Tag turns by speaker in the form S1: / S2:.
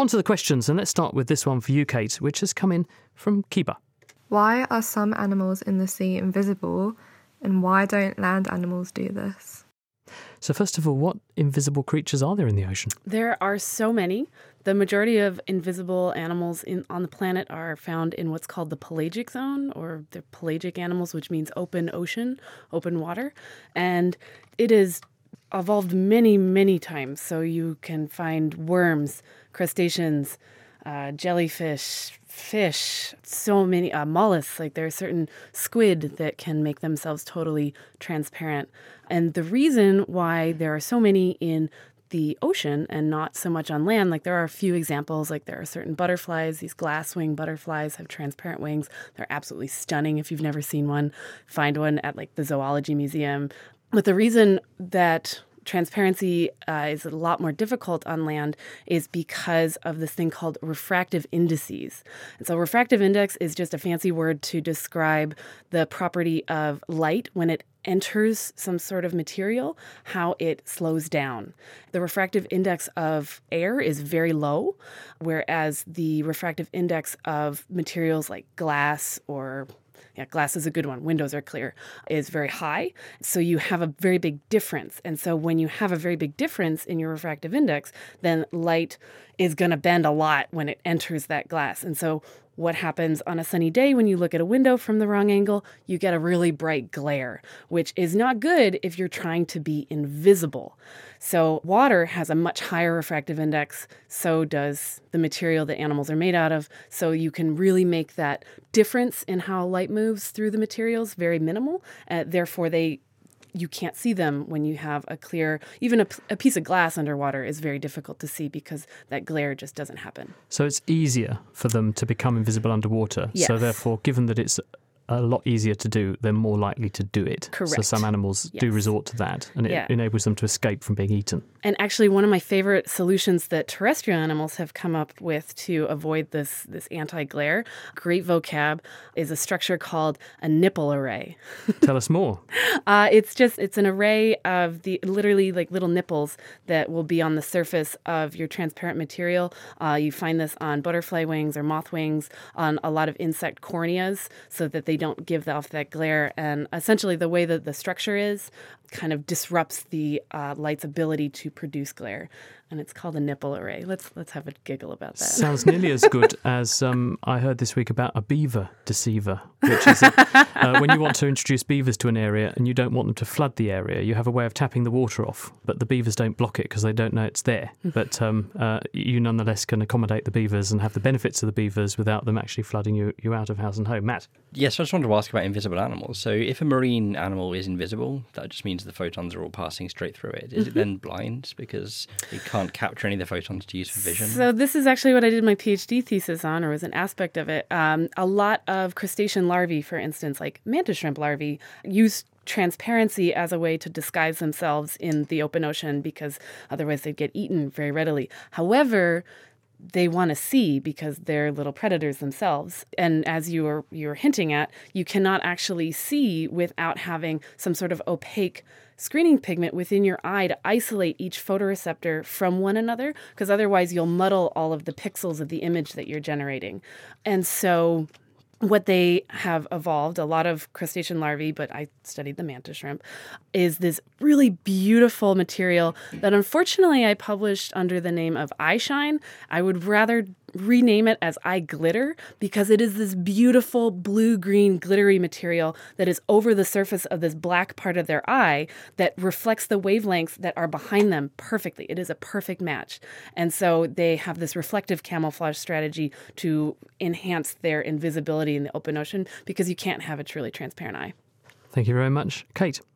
S1: On to the questions, and let's start with this one for you, Kate, which has come in from Kiba.
S2: Why are some animals in the sea invisible, and why don't land animals do this?
S1: So first of all, what invisible creatures are there in the ocean?
S3: There are so many. The majority of invisible animals on the planet are found in what's called the pelagic zone, or the pelagic animals, which means open ocean, open water. And it is evolved many, many times. So you can find worms, crustaceans, jellyfish, fish, so many mollusks. Like there are certain squid that can make themselves totally transparent. And the reason why there are so many in the ocean and not so much on land, like there are a few examples, like there are certain butterflies, these glass-wing butterflies have transparent wings. They're absolutely stunning if you've never seen one. Find one at like the Zoology Museum. But the reason that transparency is a lot more difficult on land is because of this thing called refractive indices. And so refractive index is just a fancy word to describe the property of light when it enters some sort of material, how it slows down. The refractive index of air is very low, whereas the refractive index of materials like glass or glass is a good one. Windows are clear, is very high. So you have a very big difference. And so when you have a very big difference in your refractive index, then light is going to bend a lot when it enters that glass. And so what happens on a sunny day when you look at a window from the wrong angle? You get a really bright glare, which is not good if you're trying to be invisible. So water has a much higher refractive index. So does the material that animals are made out of. So you can really make that difference in how light moves through the materials very minimal. Therefore, you can't see them when you have a clear, even a piece of glass underwater is very difficult to see because that glare just doesn't happen.
S1: So it's easier for them to become invisible underwater.
S3: Yes.
S1: So therefore, given that it's a lot easier to do, they're more likely to do it.
S3: Correct.
S1: So some animals do resort to that, and it enables them to escape from being eaten.
S3: And actually, one of my favorite solutions that terrestrial animals have come up with to avoid this anti-glare, great vocab, is a structure called a nipple array.
S1: Tell us more.
S3: It's an array of literally like little nipples that will be on the surface of your transparent material. You find this on butterfly wings or moth wings, on a lot of insect corneas, so that they don't give off that glare. And essentially the way that the structure is kind of disrupts the light's ability to produce glare. And it's called a nipple array. Let's have a giggle about that.
S1: Sounds nearly as good as I heard this week about a beaver deceiver, which is when you want to introduce beavers to an area and you don't want them to flood the area, you have a way of tapping the water off, but the beavers don't block it because they don't know it's there. But you nonetheless can accommodate the beavers and have the benefits of the beavers without them actually flooding you out of house and home. Matt?
S4: Yes, I just wanted to ask about invisible animals. So if a marine animal is invisible, that just means the photons are all passing straight through it. Is it then blind because it can't capture any of the photons to use for vision?
S3: So this is actually what I did my PhD thesis on, or was an aspect of it. A lot of crustacean larvae, for instance, like mantis shrimp larvae, use transparency as a way to disguise themselves in the open ocean because otherwise they'd get eaten very readily. However, they want to see because they're little predators themselves. And as you're hinting at, you cannot actually see without having some sort of opaque screening pigment within your eye to isolate each photoreceptor from one another, because otherwise you'll muddle all of the pixels of the image that you're generating. And so what they have evolved, a lot of crustacean larvae, but I studied the mantis shrimp, is this really beautiful material that unfortunately I published under the name of eye shine. I would rather rename it as eye glitter because it is this beautiful blue-green glittery material that is over the surface of this black part of their eye that reflects the wavelengths that are behind them perfectly. It is a perfect match. And so they have this reflective camouflage strategy to enhance their invisibility in the open ocean because you can't have a truly transparent eye.
S1: Thank you very much. Kate?